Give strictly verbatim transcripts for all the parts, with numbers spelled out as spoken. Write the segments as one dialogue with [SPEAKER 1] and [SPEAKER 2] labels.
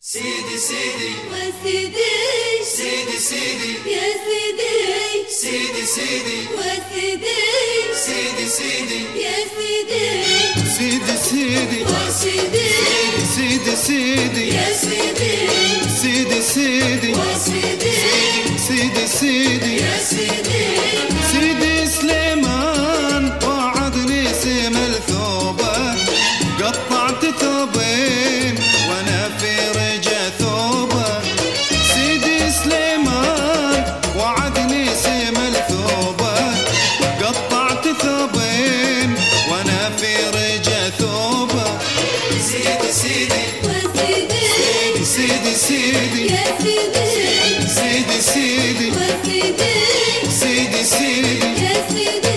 [SPEAKER 1] سيدي سيدي
[SPEAKER 2] وسيدي
[SPEAKER 1] سيدي سيدي
[SPEAKER 2] يا سيدي
[SPEAKER 1] سيدي سيدي
[SPEAKER 2] وسيدي
[SPEAKER 1] سيدي سيدي
[SPEAKER 2] يا سيدي
[SPEAKER 3] سيدي سيدي
[SPEAKER 2] وسيدي
[SPEAKER 3] سيدي سيدي
[SPEAKER 2] يا سيدي
[SPEAKER 3] سيدي سيدي
[SPEAKER 2] وسيدي
[SPEAKER 3] سيدي سيدي
[SPEAKER 2] يا سيدي
[SPEAKER 3] سيدي سليمان وعدني سيم الثوبة قطعت ثوبين وانا في رجع ثوبة سيدي سليمان وعدني سيم الثوبة قطعت ثوبين وانا في رجع ثوبة
[SPEAKER 1] سيدي سيدي
[SPEAKER 2] وسيدي
[SPEAKER 3] سيدي سيدي
[SPEAKER 2] يا سيدي
[SPEAKER 3] سيدي سيدي
[SPEAKER 2] وسيدي
[SPEAKER 3] سيدي سيدي
[SPEAKER 2] يا سيدي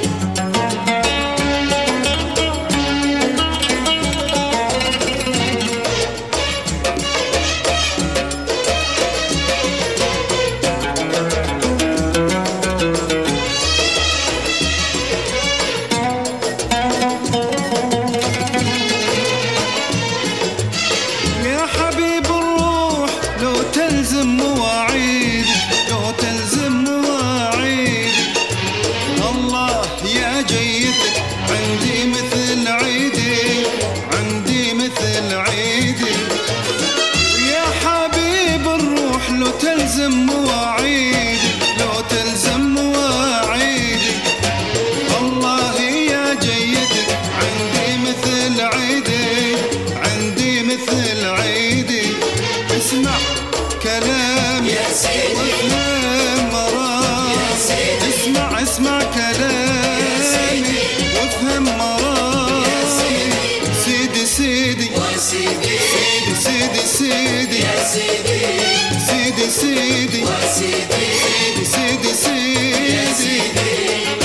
[SPEAKER 3] تلزم مواعيد لو تلزم مواعيد الله يا جيتك عندي مثل عيدي عندي مثل عيدي يا حبيب الروح لو تلزم مواعيد لو تلزم مواعيد الله يا جيتك عندي مثل عيدي عندي مثل عيدي اسمع كلام
[SPEAKER 1] يا سيدي
[SPEAKER 3] وافهم مرام
[SPEAKER 1] يا سيدي
[SPEAKER 3] اسمع اسمع كلام
[SPEAKER 1] يا سيدي
[SPEAKER 3] وافهم مرام
[SPEAKER 1] يا سيدي
[SPEAKER 3] سيدي سيدي
[SPEAKER 1] وسيدي
[SPEAKER 3] سيدي سيدي
[SPEAKER 1] يا سيدي
[SPEAKER 3] سيدي سيدي
[SPEAKER 1] وسيدي
[SPEAKER 3] سيدي سيدي
[SPEAKER 1] يا سيدي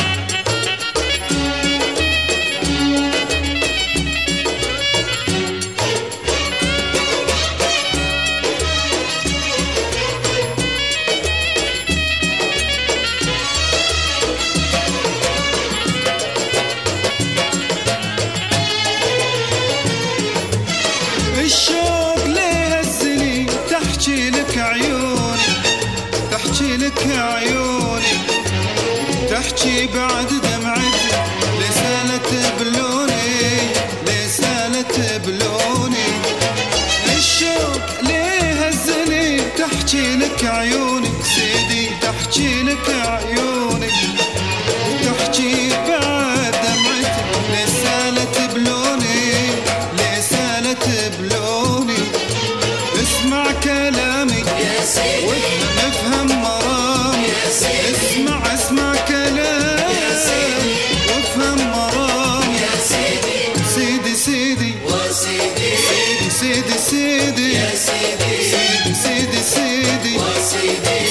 [SPEAKER 3] الشوق ليه هزني تحكي لك عيوني تحكي لك عيوني تحكي بعد دمعتي لسالت بلوني لسالت بلوني الشوق ليه هزني تحكي لك عيوني سيدي تحكي لك عيوني تحكي بعد دمعتي لسالت بلوني لسالت بلوني اسمع كلامي
[SPEAKER 1] يا سيدي
[SPEAKER 3] وافهم مرامي
[SPEAKER 1] يا سيدي
[SPEAKER 3] اسمع اسمع كلامي
[SPEAKER 1] يا سيدي
[SPEAKER 3] وافهم مرامي
[SPEAKER 1] يا سيدي
[SPEAKER 3] سيدي سيدي
[SPEAKER 1] وسيدي
[SPEAKER 3] سيدي سيدي
[SPEAKER 1] يا سيدي
[SPEAKER 3] سيدي سيدي
[SPEAKER 1] وسيدي